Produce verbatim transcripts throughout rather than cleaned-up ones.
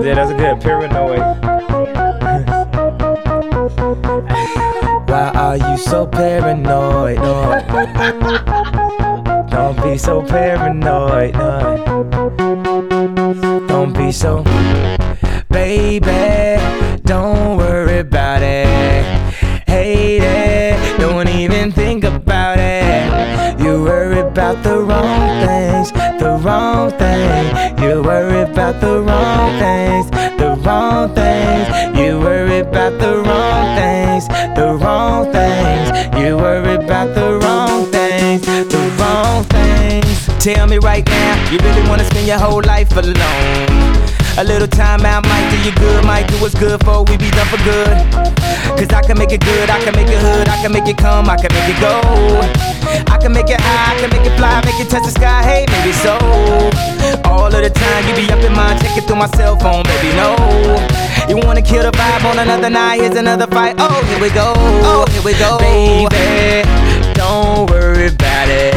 Yeah, that's good. Paranoid. Why are you so paranoid? No. Don't be so paranoid. No. Don't be so. Baby, don't worry about it. Hate it. Don't even think about it. You worry about the wrong things. The wrong thing. You worry about the wrong things. The wrong things. You worry about the wrong things. The wrong things. You worry about the wrong things. The wrong things. Tell me right now, you really wanna spend your whole life alone? A little time out might do you good, might do what's good for we be done for good. Cause I can make it good, I can make it hood, I can make it come, I can make it go. I can make it high, I can make it fly, make it touch the sky, hey, maybe so. All of the time you be up in mind, checking through my cell phone, baby, no. You wanna kill the vibe on another night, here's another fight, oh, here we go, oh, here we go. Baby, don't worry about it.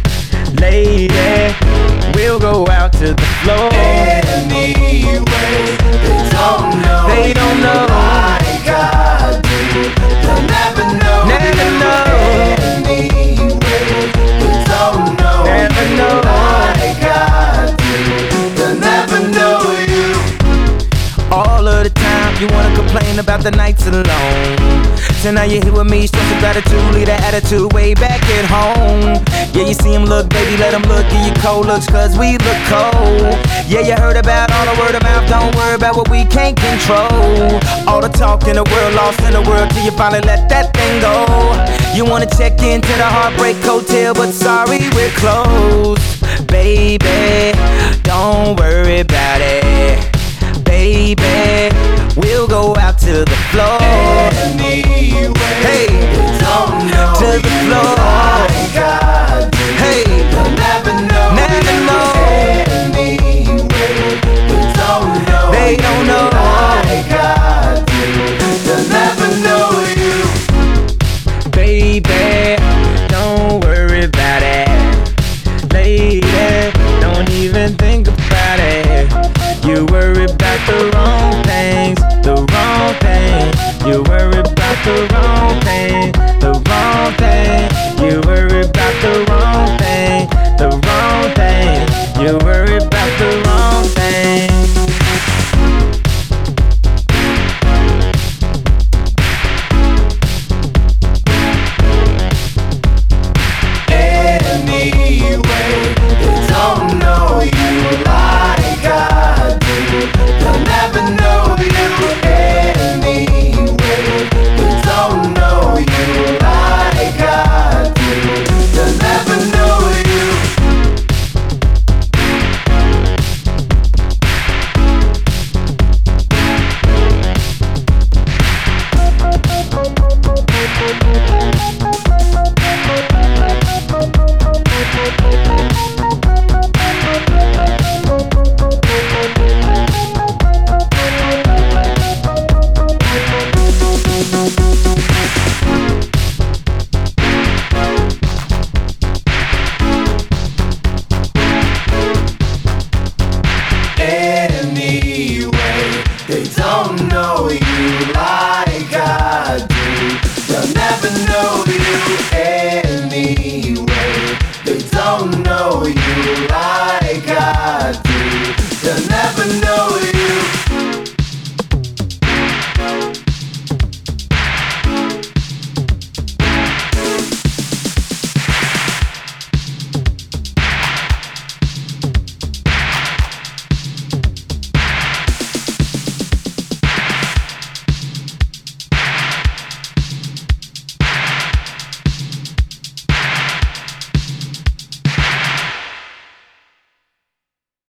Lady, we'll go out to the floor. Anyway, they don't know. They don't know. Like I do. They'll never know. Never know. Anyway, they don't know. Never know. Like I do. They'll never know you. All of the time you wanna complain about the nights alone. So now you're here with me, stress of gratitude, leave that attitude way back at home. Yeah, you see him look, baby, let him look, give you cold looks, cause we look cold. Yeah, you heard about all the word of mouth, don't worry about what we can't control. All the talk in the world, lost in the world, till you finally let that thing go. You wanna check into the Heartbreak Hotel, but sorry, we're closed. Baby, don't worry about it. Baby, we'll go out to the floor. Anyway, hey, they don't know. To the floor. Like I do. Hey, they'll never know. Never know. Anyway, they don't know. They don't know. Like I do. They'll never know you. Baby, don't worry about it. Lady, don't even think about it. You worry about the wrong things, the wrong thing. You worry about the wrong thing, the wrong thing. You worry about the wrong thing, the wrong thing. You worry about the wrong thing. Anyway, they don't know you like I do. They'll never know you. Anyway, they don't know you like I do. They'll never know you. Anyway, they don't know you like I do. They'll never know you. Anyway, they don't know you like I do. They'll never know.